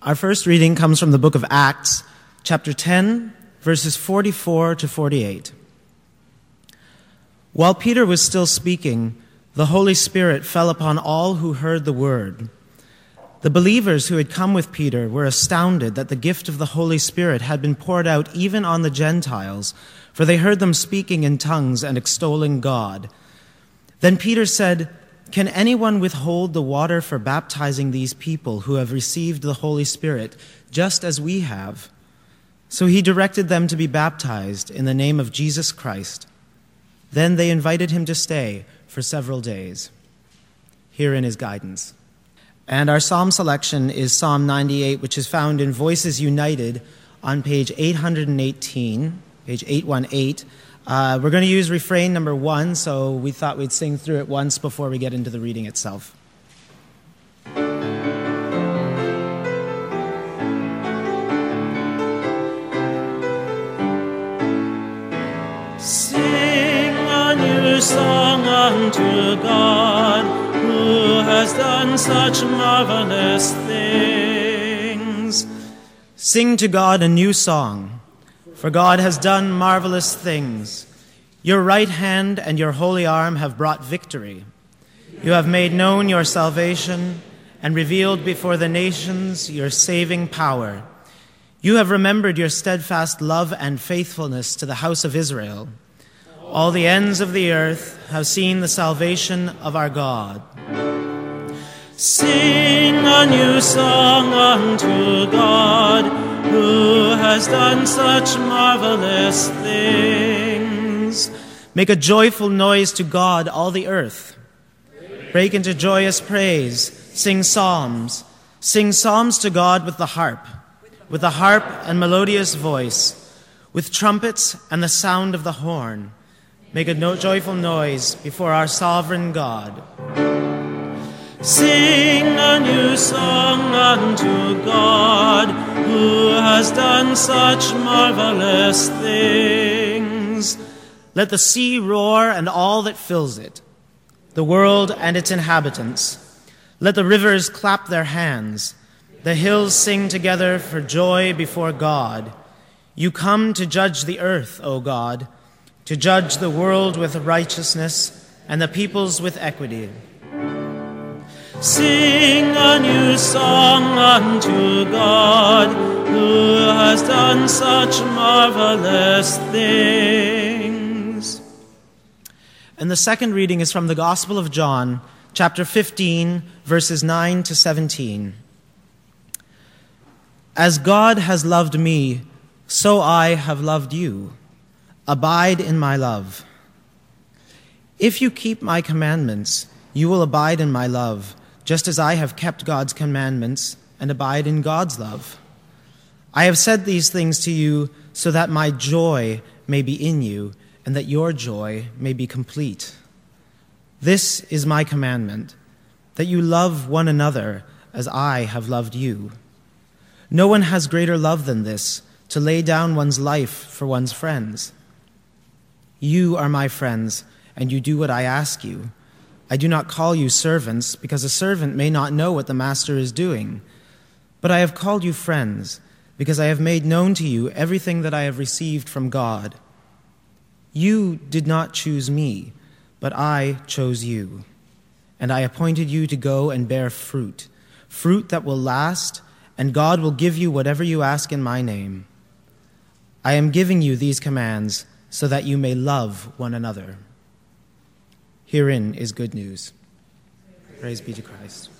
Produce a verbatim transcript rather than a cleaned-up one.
Our first reading comes from the book of Acts, chapter ten, verses forty-four to forty-eight. While Peter was still speaking, the Holy Spirit fell upon all who heard the word. The believers who had come with Peter were astounded that the gift of the Holy Spirit had been poured out even on the Gentiles, for they heard them speaking in tongues and extolling God. Then Peter said, "Can anyone withhold the water for baptizing these people who have received the Holy Spirit, just as we have?" So he directed them to be baptized in the name of Jesus Christ. Then they invited him to stay for several days. Herein is guidance. And our psalm selection is Psalm ninety-eight, which is found in Voices United on page eight hundred eighteen, page eight eighteen. Uh, we're going to use refrain number one, so we thought we'd sing through it once before we get into the reading itself. Sing a new song unto God, who has done such marvelous things. Sing to God a new song, for God has done marvelous things. Your right hand and your holy arm have brought victory. You have made known your salvation and revealed before the nations your saving power. You have remembered your steadfast love and faithfulness to the house of Israel. All the ends of the earth have seen the salvation of our God. Sing a new song unto God, who has done such marvelous things. Make a joyful noise to God, all the earth. Break into joyous praise. Sing psalms. Sing psalms to God with the harp, with the harp and melodious voice, with trumpets and the sound of the horn. Make a no- joyful noise before our sovereign God. Sing a new song unto God, who has done such marvelous things. Let the sea roar and all that fills it, the world and its inhabitants. Let the rivers clap their hands, the hills sing together for joy before God. You come to judge the earth, O God, to judge the world with righteousness and the peoples with equity. Sing a new song unto God, who has done such marvelous things. And the second reading is from the Gospel of John, chapter fifteen, verses nine to seventeen. As God has loved me, so I have loved you. Abide in my love. If you keep my commandments, you will abide in my love, just as I have kept God's commandments and abide in God's love. I have said these things to you so that my joy may be in you and that your joy may be complete. This is my commandment, that you love one another as I have loved you. No one has greater love than this, to lay down one's life for one's friends. You are my friends, and you do what I ask you. I do not call you servants, because a servant may not know what the master is doing. But I have called you friends, because I have made known to you everything that I have received from God. You did not choose me, but I chose you. And I appointed you to go and bear fruit, fruit that will last, and God will give you whatever you ask in my name. I am giving you these commands so that you may love one another. Herein is good news. Praise be to Christ.